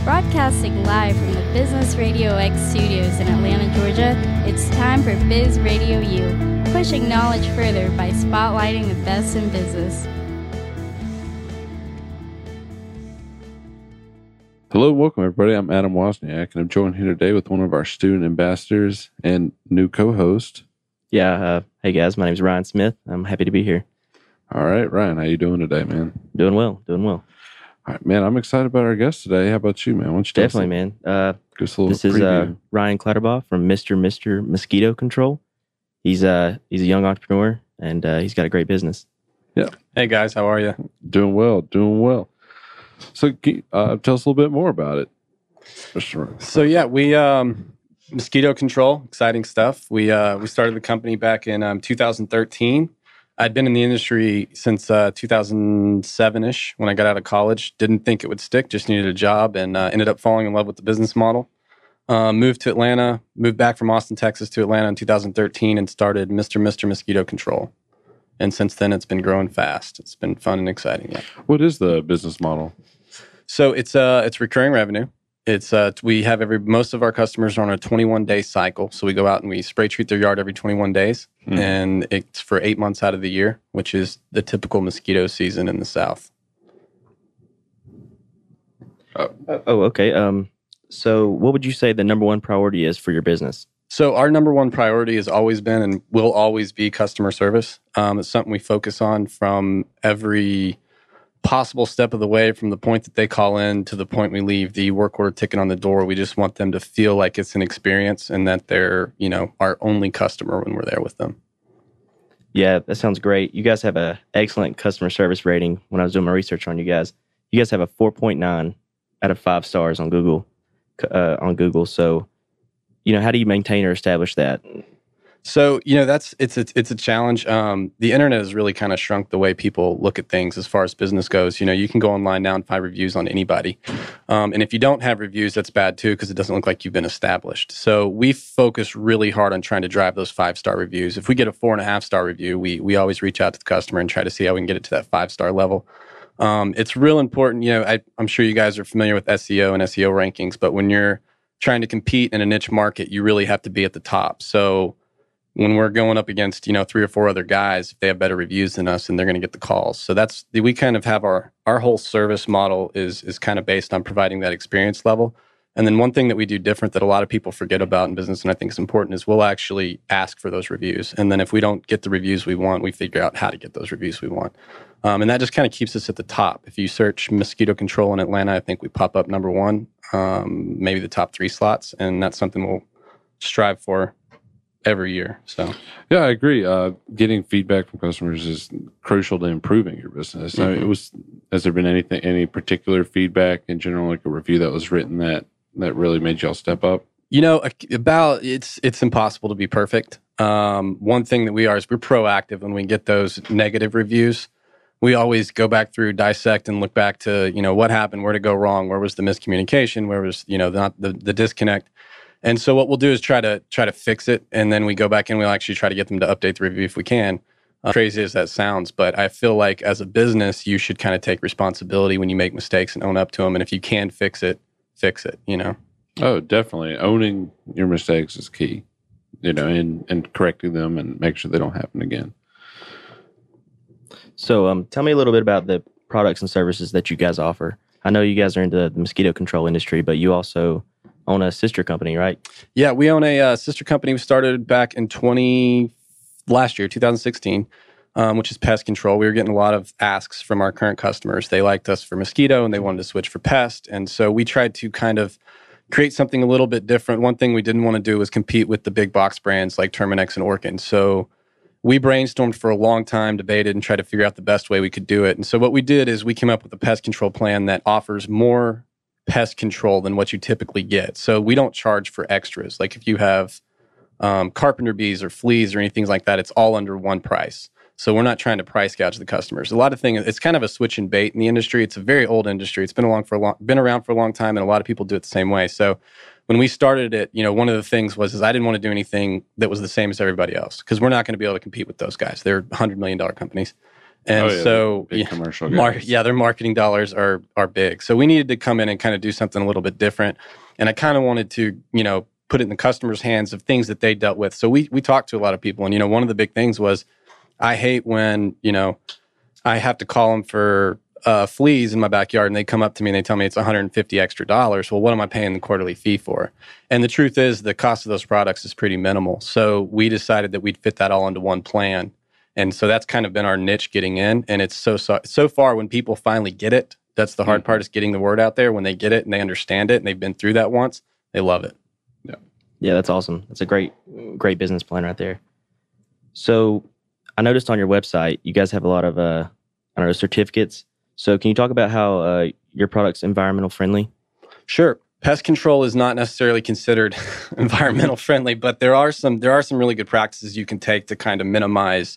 Broadcasting live from the Business Radio X studios in Atlanta, Georgia, it's time for Biz Radio U, pushing knowledge further by spotlighting the best in business. Hello, welcome everybody. I'm Adam Wozniak, and I'm joined here today with one of our student ambassadors and new co-host. Hey guys, my name is Ryan Smith. I'm happy to be here. All right, Ryan, how you doing today, man? Doing well. All right, man, I'm excited about our guest today. How about you, man? Why don't you Definitely, man. This is Ryan Klatterbaugh from Mr. Mosquito Control. He's a young entrepreneur, and he's got a great business. Yeah. Hey guys, how are you? Doing well. So, can you, tell us a little bit more about it. So yeah, we Mosquito Control, exciting stuff. We started the company back in 2013. I'd been in the industry since 2007-ish when I got out of college. Didn't think it would stick, just needed a job, and ended up falling in love with the business model. Moved back from Austin, Texas to Atlanta in 2013 and started Mr. Mosquito Control. And since then, it's been growing fast. It's been fun and exciting. Yeah. What is the business model? So it's recurring revenue. It's we have most of our customers are on a 21-day cycle. So we go out and we spray treat their yard every 21 days, and it's for 8 months out of the year, which is the typical mosquito season in the South. Okay. So what would you say the number one priority is for your business? So our number one priority has always been and will always be customer service. It's something we focus on from every possible step of the way, from the point that they call in to the point we leave the work order ticket on the door. We just want them to feel like it's an experience and that they're, our only customer when we're there with them. Yeah, that sounds great. You guys have an excellent customer service rating. When I was doing my research on you guys have a 4.9 out of 5 stars on Google. So, how do you maintain or establish that? So, it's a challenge. The internet has really kind of shrunk the way people look at things as far as business goes. You can go online now and find reviews on anybody. And if you don't have reviews, that's bad too, because it doesn't look like you've been established. So we focus really hard on trying to drive those 5-star reviews. If we get a 4.5-star review, we always reach out to the customer and try to see how we can get it to that 5-star level. It's real important. I'm sure you guys are familiar with SEO and SEO rankings, but when you're trying to compete in a niche market, you really have to be at the top. So when we're going up against, 3 or 4 other guys, if they have better reviews than us, and they're going to get the calls. So we kind of have our whole service model is kind of based on providing that experience level. And then one thing that we do different that a lot of people forget about in business, and I think is important, is we'll actually ask for those reviews. And then if we don't get the reviews we want, we figure out how to get those reviews we want. And that just kind of keeps us at the top. If you search mosquito control in Atlanta, I think we pop up number 1, maybe the top 3 slots. And that's something we'll strive for every year. So yeah, I agree. Getting feedback from customers is crucial to improving your business. Mm-hmm. Has there been any particular feedback in general, like a review that was written that really made y'all step up? It's impossible to be perfect. One thing that we are is we're proactive. When we get those negative reviews, we always go back through, dissect, and look back to, what happened, where did it go wrong, where was the miscommunication, where was, the disconnect. And so what we'll do is try to fix it, and then we go back and we'll actually try to get them to update the review if we can. Crazy as that sounds, but I feel like as a business, you should kind of take responsibility when you make mistakes and own up to them. And if you can fix it, Oh, definitely. Owning your mistakes is key, and correcting them and make sure they don't happen again. So tell me a little bit about the products and services that you guys offer. I know you guys are into the mosquito control industry, but you also own a sister company, right? Yeah, we own a sister company. We started back in 2016, which is pest control. We were getting a lot of asks from our current customers. They liked us for mosquito and they wanted to switch for pest. And so we tried to kind of create something a little bit different. One thing we didn't want to do was compete with the big box brands like Terminix and Orkin. So we brainstormed for a long time, debated, and tried to figure out the best way we could do it. And so what we did is we came up with a pest control plan that offers more pest control than what you typically get. So we don't charge for extras. Like if you have carpenter bees or fleas or anything like that, it's all under one price. So we're not trying to price gouge the customers. A lot of things, it's kind of a switch and bait in the industry. It's a very old industry. It's been around for a long time, and a lot of people do it the same way. So when we started it, one of the things was I didn't want to do anything that was the same as everybody else, because we're not going to be able to compete with those guys. They're $100 million companies. And so, big commercial guys. their marketing dollars are big. So we needed to come in and kind of do something a little bit different. And I kind of wanted to, put it in the customer's hands of things that they dealt with. So we talked to a lot of people. And, one of the big things was I hate when, I have to call them for fleas in my backyard, and they come up to me and they tell me it's $150 extra. Well, what am I paying the quarterly fee for? And the truth is the cost of those products is pretty minimal. So we decided that we'd fit that all into one plan. And so that's kind of been our niche getting in. And it's so far when people finally get it, that's the hard part, is getting the word out there. When they get it and they understand it and they've been through that once, they love it. Yeah, that's awesome. That's a great business plan right there. So I noticed on your website, you guys have a lot of, certificates. So can you talk about how your product's environmental friendly? Sure. Pest control is not necessarily considered environmental friendly, but there are some really good practices you can take to kind of minimize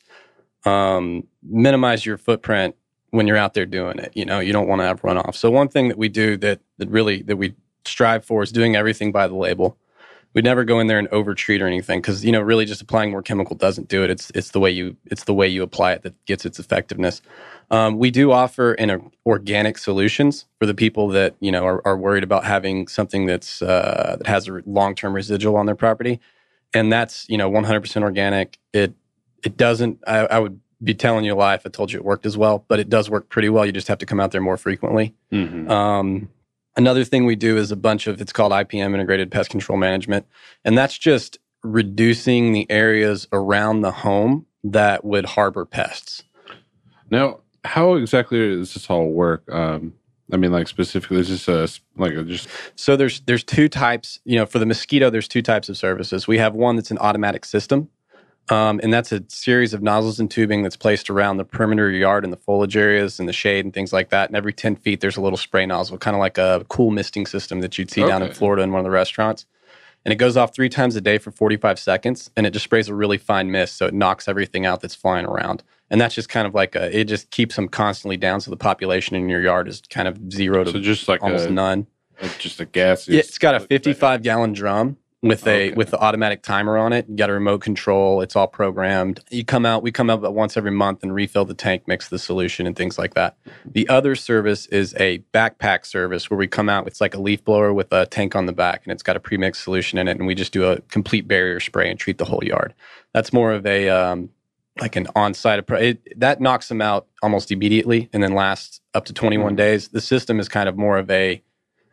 your footprint when you're out there doing it. You don't want to have runoff. So one thing that we do that we strive for is doing everything by the label. We'd never go in there and overtreat or anything, because really just applying more chemical doesn't do it. It's the way you apply it that gets its effectiveness. We do offer organic solutions for the people that are worried about having something that has a long-term residual on their property, and that's 100% organic. It doesn't. I would be telling you a lie if I told you it worked as well, but it does work pretty well. You just have to come out there more frequently. Mm-hmm. Another thing we do is it's called IPM, Integrated Pest Control Management. And that's just reducing the areas around the home that would harbor pests. Now, how exactly does this all work? Specifically, is this So there's two types, for the mosquito, there's two types of services. We have one that's an automatic system. And that's a series of nozzles and tubing that's placed around the perimeter of your yard and the foliage areas and the shade and things like that. And every 10 feet, there's a little spray nozzle, kind of like a cool misting system that you'd see down in Florida in one of the restaurants. And it goes off 3 times a day for 45 seconds. And it just sprays a really fine mist, so it knocks everything out that's flying around. And that's just kind of like it just keeps them constantly down, so the population in your yard is kind of zero to just like almost none. Just a gas. Yeah, it's got a 55-gallon drum with the automatic timer on it. You got a remote control. It's all programmed. We come out about once every month and refill the tank, mix the solution, and things like that. The other service is a backpack service where we come out. It's like a leaf blower with a tank on the back, and it's got a premixed solution in it, and we just do a complete barrier spray and treat the whole yard. That's more of a like an on-site approach. That knocks them out almost immediately and then lasts up to 21 days. The system is kind of more of a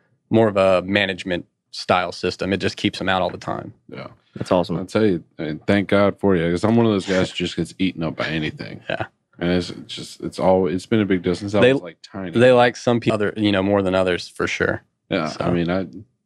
management style system. It just keeps them out all the time. Yeah, that's awesome. I'd say, thank God for you, because I'm one of those guys who just gets eaten up by anything. Yeah, and it's been a big deal since I was like tiny. They like some people, more than others for sure. Yeah, so. I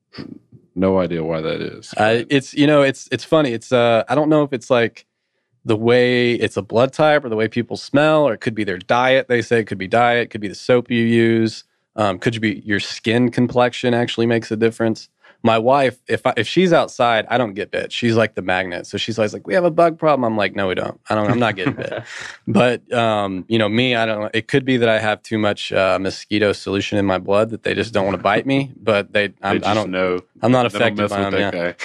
no idea why that is. It's funny. It's I don't know if it's like the way it's a blood type or the way people smell, or it could be their diet. They say it could be diet, could be the soap you use, could be your skin complexion actually makes a difference. My wife, if she's outside, I don't get bit. She's like the magnet. So she's always like, we have a bug problem. I'm like, no, we don't. I'm not getting bit. But, me, I don't know. It could be that I have too much mosquito solution in my blood that they just don't want to bite me. But I don't know. I'm not affected by them.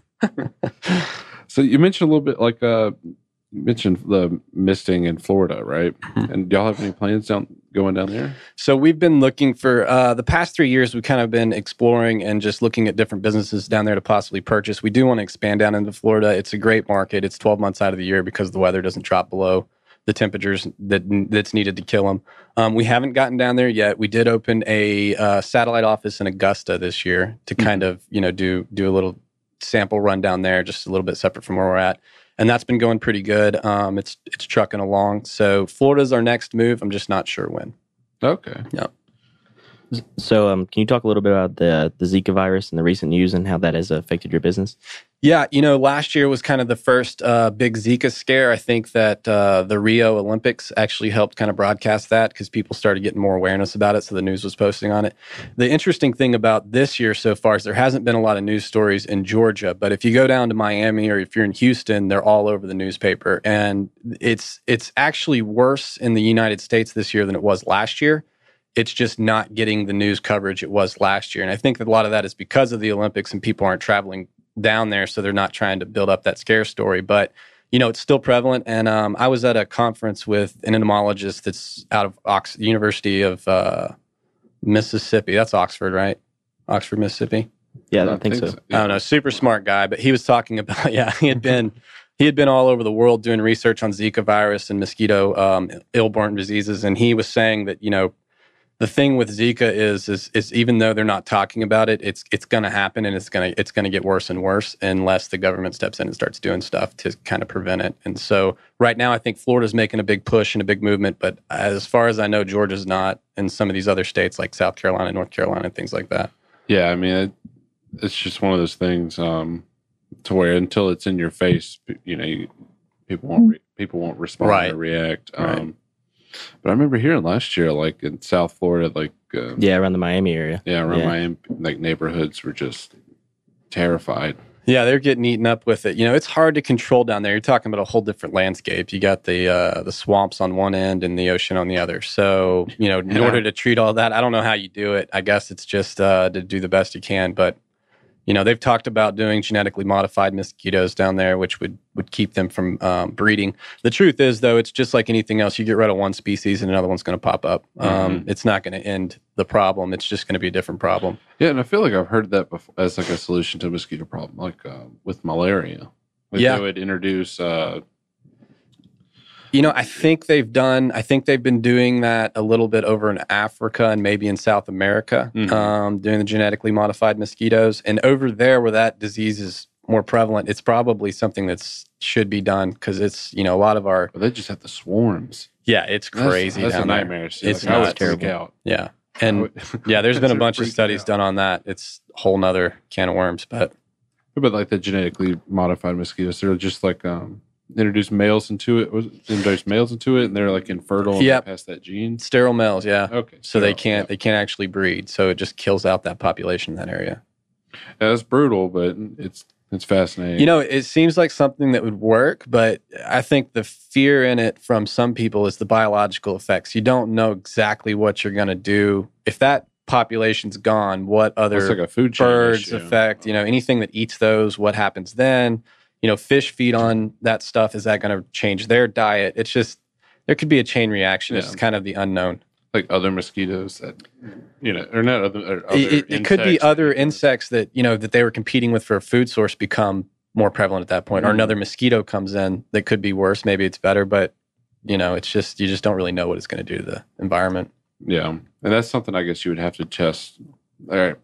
Yeah. So you mentioned a little bit like, you mentioned the misting in Florida, right? Mm-hmm. And do y'all have any plans going down there? So we've been looking for the past 3 years. We've kind of been exploring and just looking at different businesses down there to possibly purchase. We do want to expand down into Florida. It's a great market. It's 12 months out of the year because the weather doesn't drop below the temperatures that's needed to kill them. We haven't gotten down there yet. We did open a satellite office in Augusta this year to kind of do a little sample run down there, just a little bit separate from where we're at. And that's been going pretty good. It's trucking along. So Florida's our next move. I'm just not sure when. Okay. Yeah. So can you talk a little bit about the Zika virus and the recent news and how that has affected your business? Yeah, last year was kind of the first big Zika scare. I think that the Rio Olympics actually helped kind of broadcast that because people started getting more awareness about it, so the news was posting on it. The interesting thing about this year so far is there hasn't been a lot of news stories in Georgia, but if you go down to Miami or if you're in Houston, they're all over the newspaper. And it's actually worse in the United States this year than it was last year. It's just not getting the news coverage it was last year. And I think that a lot of that is because of the Olympics and people aren't traveling down there, so they're not trying to build up that scare story. But, it's still prevalent. And I was at a conference with an entomologist that's out of University of Mississippi. That's Oxford, right? Oxford, Mississippi. Yeah, I think so. I don't know. Super smart guy, but he was talking about he had been all over the world doing research on Zika virus and mosquito ill-born diseases, and he was saying that the thing with Zika is even though they're not talking about it, it's going to happen, and it's going to get worse and worse unless the government steps in and starts doing stuff to kind of prevent it. And so right now, I think Florida's making a big push and a big movement, but as far as I know, Georgia's not, and some of these other states like South Carolina, North Carolina, and things like that. Yeah, I mean, it's just one of those things to where until it's in your face, people won't respond or react. Right. But I remember hearing last year, like in South Florida, around the Miami area. Yeah, around Miami, like neighborhoods were just terrified. Yeah, they're getting eaten up with it. It's hard to control down there. You're talking about a whole different landscape. You got the swamps on one end and the ocean on the other. So, in order to treat all that, I don't know how you do it. I guess it's just to do the best you can. But, they've talked about doing genetically modified mosquitoes down there, which would keep them from breeding. The truth is, though, it's just like anything else. You get rid of one species and another one's going to pop up. It's not going to end the problem. It's just going to be a different problem. Yeah, and I feel like I've heard that before as like a solution to a mosquito problem, like with malaria. They would introduce... I think they've been doing that a little bit over in Africa and maybe in South America, doing the genetically modified mosquitoes. And over there where that disease is more prevalent, it's probably something that should be done because it's, a lot of our... But they just have the swarms. Yeah, it's crazy. That's down a nightmare. There. It's not terrible. Out. Yeah. And there's been a bunch of studies done on that. It's a whole nother can of worms. But like the genetically modified mosquitoes, they're just like... introduce males into it, and they're like infertile and they pass that gene. Sterile males, yeah. Okay. So they can't actually breed. So it just kills out that population in that area. Yeah, that's brutal, but it's fascinating. It seems like something that would work, but I think the fear in it from some people is the biological effects. You don't know exactly what you're going to do. If that population's gone, what other like a food chain birds issue. affect, anything that eats those, what happens then? Fish feed on that stuff. Is that going to change their diet? It's just, there could be a chain reaction. It's kind of the unknown. Like other mosquitoes that, or not other, or other it could be other insects that, that they were competing with for a food source become more prevalent at that point. Or another mosquito comes in that could be worse. Maybe it's better, but, it's just, you just don't really know what it's going to do to the environment. Yeah. And that's something I guess you would have to test. All right.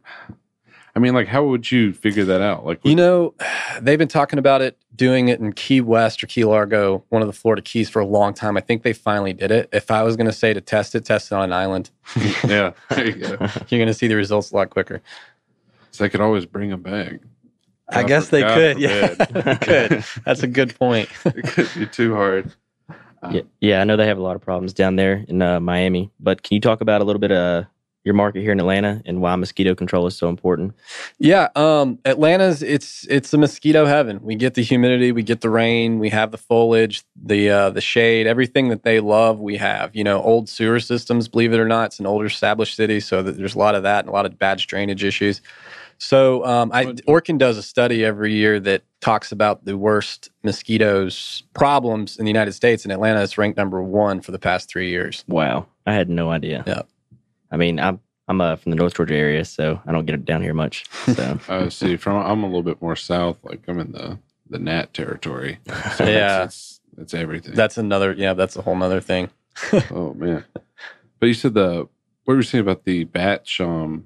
I mean, like, how would you figure that out? Like, they've been talking about it, doing it in Key West or Key Largo, one of the Florida Keys, for a long time. I think they finally did it. If I was going to say to test it on an island. Yeah, there you go. You're going to see the results a lot quicker. So they could always bring them back. I guess they could. Yeah, could. That's a good point. It could be too hard. Yeah, I know they have a lot of problems down there in Miami. But can you talk about a little bit your market here in Atlanta and why mosquito control is so important? Yeah, Atlanta's it's a mosquito heaven. We get the humidity, we get the rain, we have the foliage, the shade, everything that they love. We have old sewer systems. Believe it or not, it's an older established city, so there's a lot of that and a lot of bad drainage issues. So Orkin does a study every year that talks about the worst mosquitoes problems in the United States, and Atlanta is ranked number 1 for the past 3 years. Wow, I had no idea. Yeah. I mean, I'm from the North Georgia area, so I don't get it down here much. So I'm a little bit more south. Like I'm in the Nat territory. So yeah, it's everything. That's a whole nother thing. Oh man! But you said what were you saying about the batch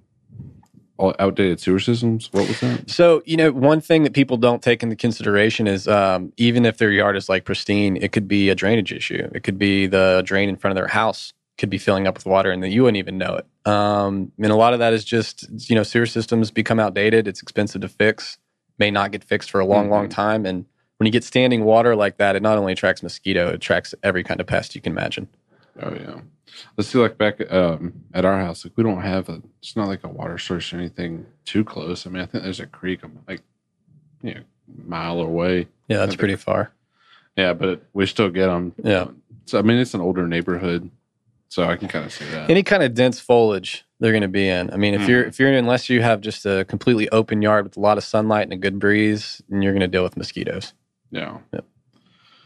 all outdated sewer systems? What was that? So one thing that people don't take into consideration is even if their yard is like pristine, it could be a drainage issue. It could be the drain in front of their house could be filling up with water and that you wouldn't even know it. And a lot of that is just, sewer systems become outdated. It's expensive to fix, may not get fixed for a long, long time. And when you get standing water like that, it not only attracts mosquito, it attracts every kind of pest you can imagine. Oh, yeah. Let's see, like back at our house, like we don't have it's not like a water source or anything too close. I mean, I think there's a creek like, a mile away. Yeah, that's pretty far. Yeah, but we still get them. Yeah. So, I mean, it's an older neighborhood. So I can kind of see that. Any kind of dense foliage they're going to be in. I mean, if you're unless you have just a completely open yard with a lot of sunlight and a good breeze, then you're going to deal with mosquitoes. Yeah. Yep.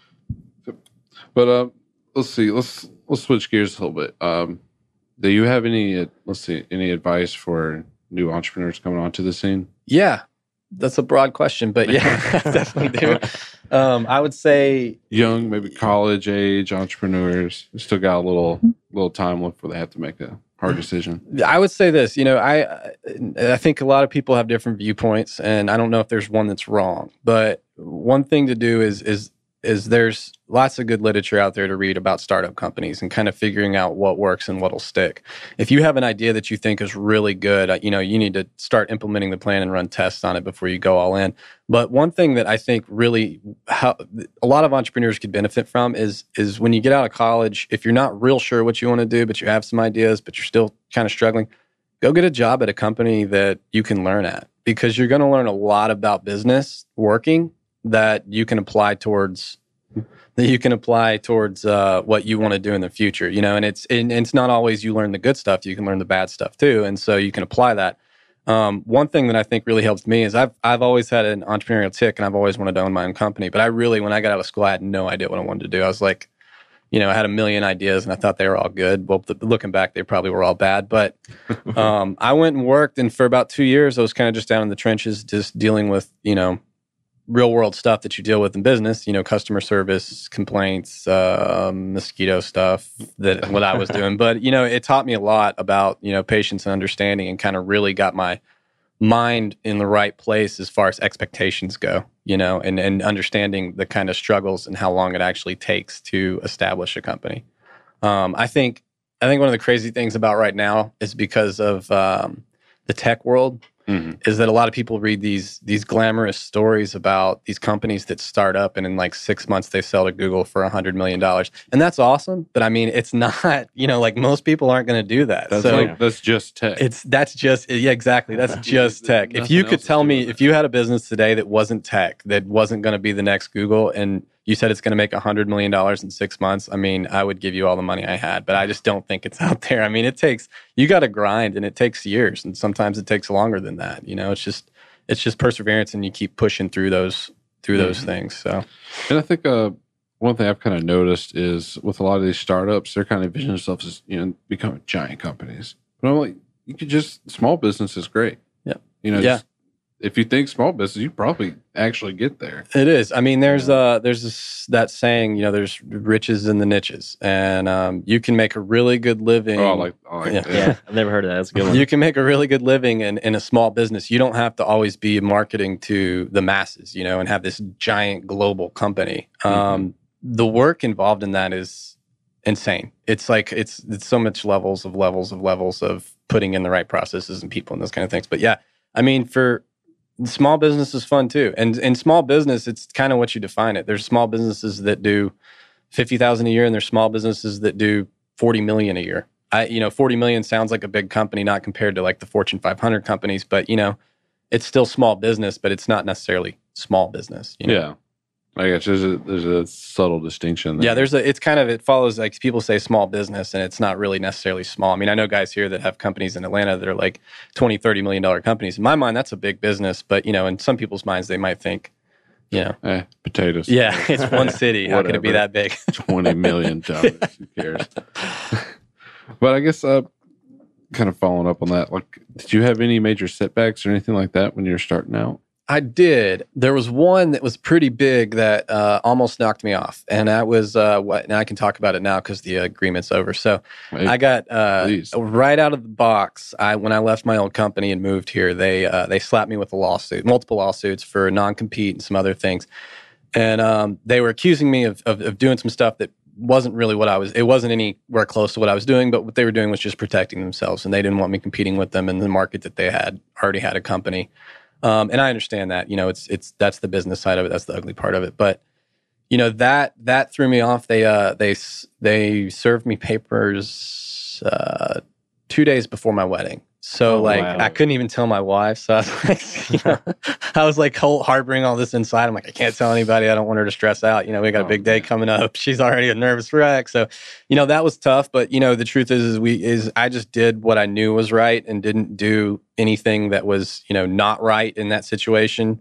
But let's see. Let's switch gears a little bit. Do you have any any advice for new entrepreneurs coming onto the scene? Yeah, that's a broad question, but yeah, I definitely do. I would say Young, maybe college age entrepreneurs still got a little time left before they have to make a hard decision. I would say this. I think a lot of people have different viewpoints, and I don't know if there's one that's wrong. But one thing to do is there's lots of good literature out there to read about startup companies and kind of figuring out what works and what'll stick. If you have an idea that you think is really good, you need to start implementing the plan and run tests on it before you go all in. But one thing that I think really a lot of entrepreneurs could benefit from is when you get out of college, if you're not real sure what you want to do, but you have some ideas, but you're still kind of struggling, go get a job at a company that you can learn at, because you're going to learn a lot about business working that you can apply towards what you want to do in the future, and it's not always you learn the good stuff. You can learn the bad stuff too. And so you can apply that. One thing that I think really helps me is I've always had an entrepreneurial tick, and I've always wanted to own my own company. But when I got out of school, I had no idea what I wanted to do. I was like, I had a million ideas and I thought they were all good. Well, looking back, they probably were all bad. But I went and worked, and for about 2 years, I was kind of just down in the trenches, just dealing with, real world stuff that you deal with in business, customer service, complaints, mosquito stuff, what I was doing. But, it taught me a lot about, patience and understanding, and kind of really got my mind in the right place as far as expectations go, and understanding the kind of struggles and how long it actually takes to establish a company. I think one of the crazy things about right now is because of the tech world, is that a lot of people read these glamorous stories about these companies that start up and in like 6 months they sell to Google for $100 million. And that's awesome. But I mean, it's not, like most people aren't going to do that. That's just tech. That's just tech. If you could tell me, if you had a business today that wasn't tech, that wasn't going to be the next Google, and you said it's going to make $100 million in 6 months, I mean, I would give you all the money I had, but I just don't think it's out there. I mean, you got to grind, and it takes years, and sometimes it takes longer than that. It's just perseverance, and you keep pushing through those things. So, and I think one thing I've kind of noticed is with a lot of these startups, they're kind of vision themselves as becoming giant companies. But I'm like, small business is great. Yeah. If you think small business, you probably actually get there. It is. I mean, there's that saying, there's riches in the niches, and you can make a really good living. Oh, I like yeah. I've never heard of that. That's a good one. You can make a really good living in a small business. You don't have to always be marketing to the masses, and have this giant global company. The work involved in that is insane. It's like it's so much levels of putting in the right processes and people and those kind of things. But yeah, I mean, for small business is fun too. And in small business, it's kind of what you define it. There's small businesses that do $50,000 a year, and there's small businesses that do $40 million a year. $40 million sounds like a big company, not compared to like the Fortune 500 companies, but it's still small business, but it's not necessarily small business. Yeah. I guess there's a subtle distinction there. Yeah, it follows, like, people say small business, and it's not really necessarily small. I mean, I know guys here that have companies in Atlanta that are like $20, $30 million companies. In my mind, that's a big business, but in some people's minds, they might think, potatoes. Yeah, it's one city. How can it be that big? $20 million. Who cares? But I guess kind of following up on that, like, did you have any major setbacks or anything like that when you were starting out? I did. There was one that was pretty big that almost knocked me off, and that was what. Now I can talk about it now because the agreement's over. So I got right out of the box. When I left my old company and moved here, they slapped me with multiple lawsuits for non-compete and some other things, and they were accusing me of doing some stuff that wasn't really what I was. It wasn't anywhere close to what I was doing, but what they were doing was just protecting themselves, and they didn't want me competing with them in the market that they already had a company. And I understand that, that's the business side of it. That's the ugly part of it. But, that threw me off. They served me papers 2 days before my wedding. So wow. I couldn't even tell my wife. So I was like, I was like harboring all this inside. I'm like, I can't tell anybody. I don't want her to stress out. We got a big day coming up. She's already a nervous wreck. So, that was tough. But, the truth is I just did what I knew was right and didn't do anything that was, not right in that situation.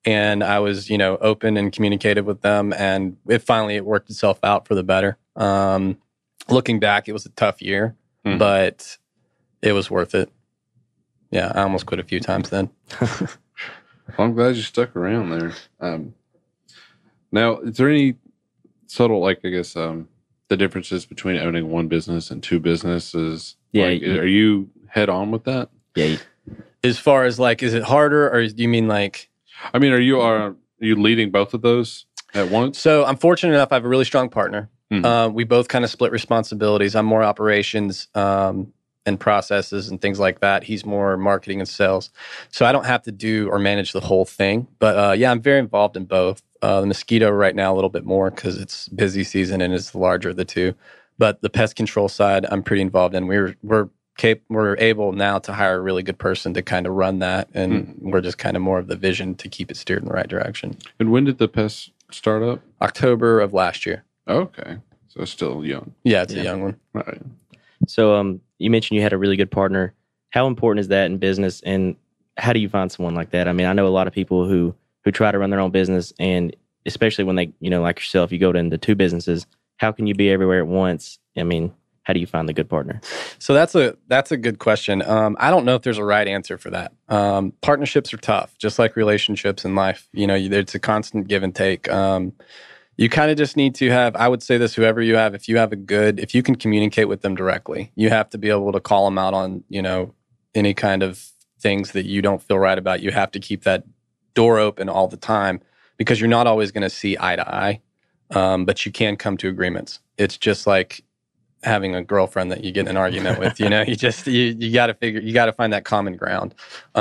and I was, open and communicative with them, and it worked itself out for the better. Looking back, it was a tough year, but it was worth it. Yeah, I almost quit a few times then. Well, I'm glad you stuck around there. Now, is there any subtle, the differences between owning one business and two businesses? Yeah. Are you head on with that? Yeah. As far as is it harder, or do you mean are you leading both of those at once? So I'm fortunate enough, I have a really strong partner. We both kind of split responsibilities. I'm more operations and processes and things like that. He's more marketing and sales. So I don't have to do or manage the whole thing. But I'm very involved in both. The mosquito right now a little bit more because it's busy season and it's the larger of the two. But the pest control side, I'm pretty involved in. We're able now to hire a really good person to kind of run that, and we're just kind of more of the vision to keep it steered in the right direction. And when did the pest start up? October of last year. Okay, so it's still young. Yeah, it's a young one. Right. So you mentioned you had a really good partner. How important is that in business, and how do you find someone like that? I mean, I know a lot of people who try to run their own business, and especially when they, like yourself, you go into two businesses. How can you be everywhere at once? I mean, how do you find the good partner? So that's a good question. I don't know if there's a right answer for that. Partnerships are tough, just like relationships in life. It's a constant give and take. You kind of just need to have, I would say this, whoever you have, if you can communicate with them directly, you have to be able to call them out on, any kind of things that you don't feel right about. You have to keep that door open all the time because you're not always going to see eye to eye, but you can come to agreements. It's just like having a girlfriend that you get in an argument with, you got to find that common ground.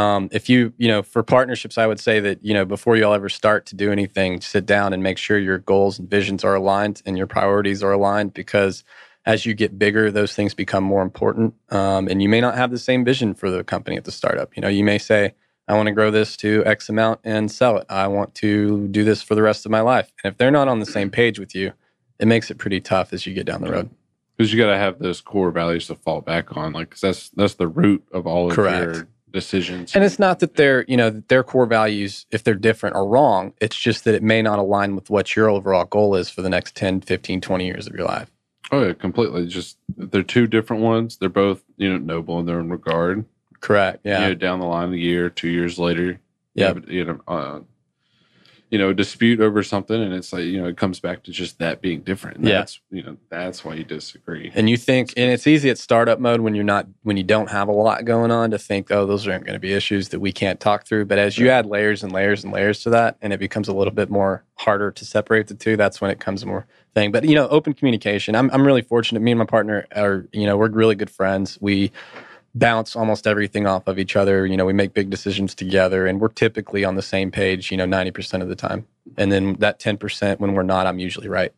For partnerships, I would say that, before you all ever start to do anything, sit down and make sure your goals and visions are aligned and your priorities are aligned, because as you get bigger, those things become more important. And you may not have the same vision for the company at the startup. You may say, I want to grow this to X amount and sell it. I want to do this for the rest of my life. And if they're not on the same page with you, it makes it pretty tough as you get down the road. Because you got to have those core values to fall back on, because that's the root of all of your decisions. And it's not that their core values, if they're different, are wrong. It's just that it may not align with what your overall goal is for the next 10, 15, 20 years of your life. Oh, yeah, completely. Just they're two different ones. They're both, noble in their own regard. Correct. Yeah. Down the line, a year, 2 years later, yeah, a dispute over something, and it's like, it comes back to just that being different. And that's why you disagree. And you think, and it's easy at startup mode when you don't have a lot going on to think, oh, those aren't going to be issues that we can't talk through. But as you add layers and layers and layers to that, and it becomes a little bit more harder to separate the two, that's when it comes more thing. But, open communication. I'm really fortunate. Me and my partner are, we're really good friends. We bounce almost everything off of each other. We make big decisions together, and we're typically on the same page, 90% of the time. And then that 10%, when we're not, I'm usually right.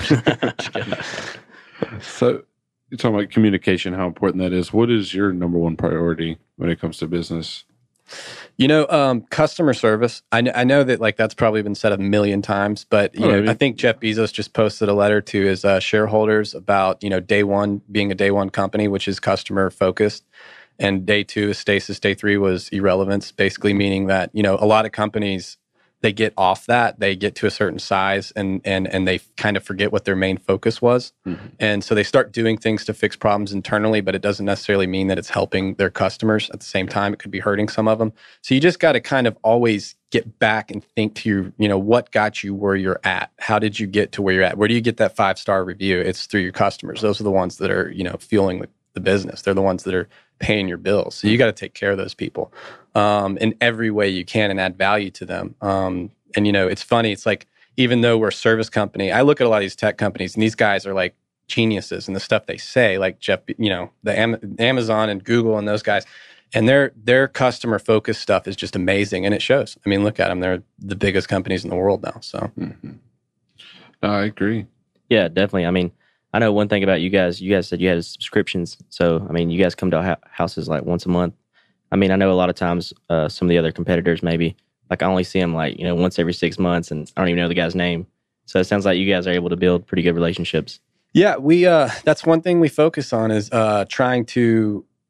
So you're talking about communication, how important that is. What is your number one priority when it comes to business? Customer service. I know that that's probably been said a million times, but I think Jeff Bezos just posted a letter to his shareholders about day one being a day one company, which is customer focused, and day two is stasis. Day three was irrelevance, basically meaning that a lot of companies, they get off that, they get to a certain size and they kind of forget what their main focus was. Mm-hmm. And so they start doing things to fix problems internally, but it doesn't necessarily mean that it's helping their customers. At the same time, it could be hurting some of them. So you just got to kind of always get back and think to what got you where you're at? How did you get to where you're at? Where do you get that 5-star review? It's through your customers. Those are the ones that are, fueling the business. They're the ones that are paying your bills. So you got to take care of those people in every way you can and add value to them. And, it's funny. It's like, even though we're a service company, I look at a lot of these tech companies, and these guys are like geniuses in the stuff they say, like Jeff, the Amazon and Google and those guys. And their customer focused stuff is just amazing. And it shows. I mean, look at them. They're the biggest companies in the world now. So No, I agree. Yeah, definitely. I mean, I know one thing about you guys. You guys said you had subscriptions. So, I mean, you guys come to houses like once a month. I mean, I know a lot of times some of the other competitors maybe, I only see them once every 6 months, and I don't even know the guy's name. So it sounds like you guys are able to build pretty good relationships. Yeah, we that's one thing we focus on is trying to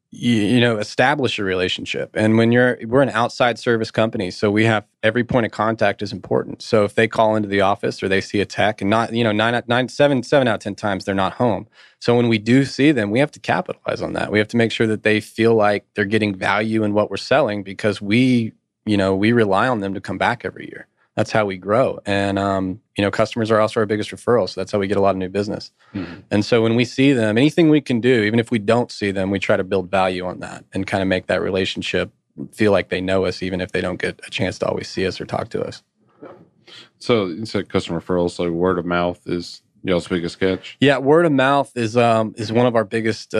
establish a relationship. And when we're an outside service company, so we have every point of contact is important. So if they call into the office or they see a tech and not, 7 out of 10 times they're not home. So when we do see them, we have to capitalize on that. We have to make sure that they feel like they're getting value in what we're selling, because we rely on them to come back every year. That's how we grow. And, customers are also our biggest referrals. So that's how we get a lot of new business. Mm-hmm. And so when we see them, anything we can do, even if we don't see them, we try to build value on that and kind of make that relationship feel like they know us, even if they don't get a chance to always see us or talk to us. So you said customer referrals, so word of mouth is y'all's biggest catch? Yeah, word of mouth is one of our biggest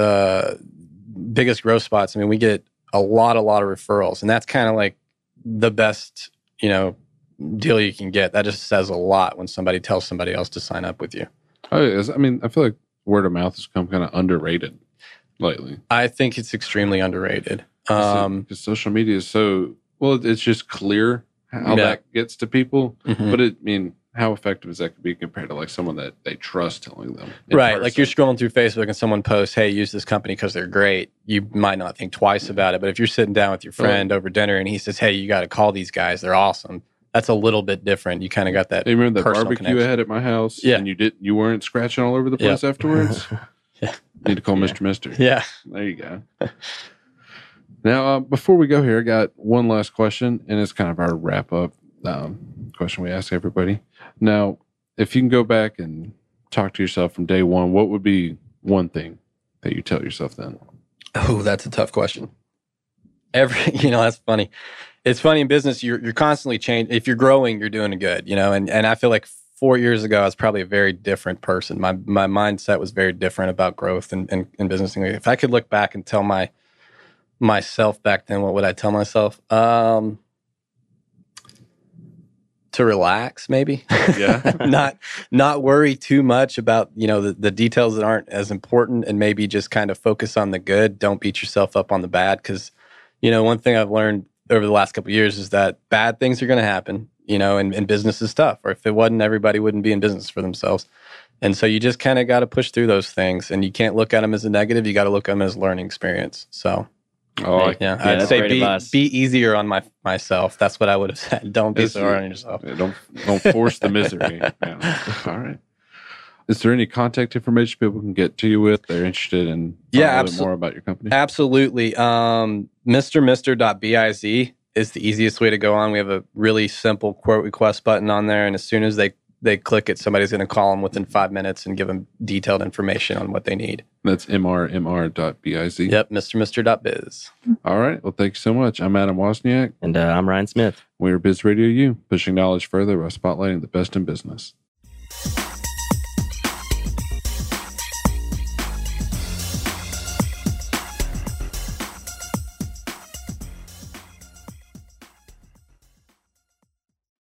growth spots. I mean, we get a lot of referrals, and that's kind of like the best, deal you can get. That just says a lot when somebody tells somebody else to sign up with you. I feel like word of mouth has become kind of underrated lately. I think it's extremely underrated. Because social media is it's just clear how that gets to people. Mm-hmm. But how effective is that could be compared to like someone that they trust telling them? Right. Person? Like you're scrolling through Facebook and someone posts, hey, use this company because they're great. You might not think twice about it. But if you're sitting down with your friend over dinner and he says, hey, you got to call these guys, they're awesome. That's a little bit different. You kind of got that. Hey, remember that barbecue connection I had at my house? Yeah. And you weren't scratching all over the place afterwards? Yeah. Need to call Mr. Mister. Yeah. There you go. Now, before we go here, I got one last question, and it's kind of our wrap up question we ask everybody. Now, if you can go back and talk to yourself from day one, what would be one thing that you tell yourself then? Oh, that's a tough question. That's funny. It's funny in business, you're constantly changing. If you're growing, you're doing good, and I feel like 4 years ago, I was probably a very different person. My mindset was very different about growth and business. If I could look back and tell myself back then, what would I tell myself? To relax, maybe. Yeah. not worry too much about, the details that aren't as important, and maybe just kind of focus on the good. Don't beat yourself up on the bad. Because, one thing I've learned over the last couple of years is that bad things are going to happen, and business is tough. Or if it wasn't, everybody wouldn't be in business for themselves. And so you just kind of got to push through those things, and you can't look at them as a negative. You got to look at them as learning experience. So, I'd say be easier on myself. That's what I would have said. Don't be so hard on yourself. Don't force the misery. All right. Is there any contact information people can get to you with? They're interested in a little bit more about your company? Absolutely. Mr.Biz is the easiest way to go on. We have a really simple quote request button on there, and as soon as they click it, somebody's going to call them within 5 minutes and give them detailed information on what they need. That's mr.biz. Yep, Mr.Biz. All right. Well, thank you so much. I'm Adam Wozniak. And I'm Ryan Smith. We're Biz Radio U, pushing knowledge further by spotlighting the best in business.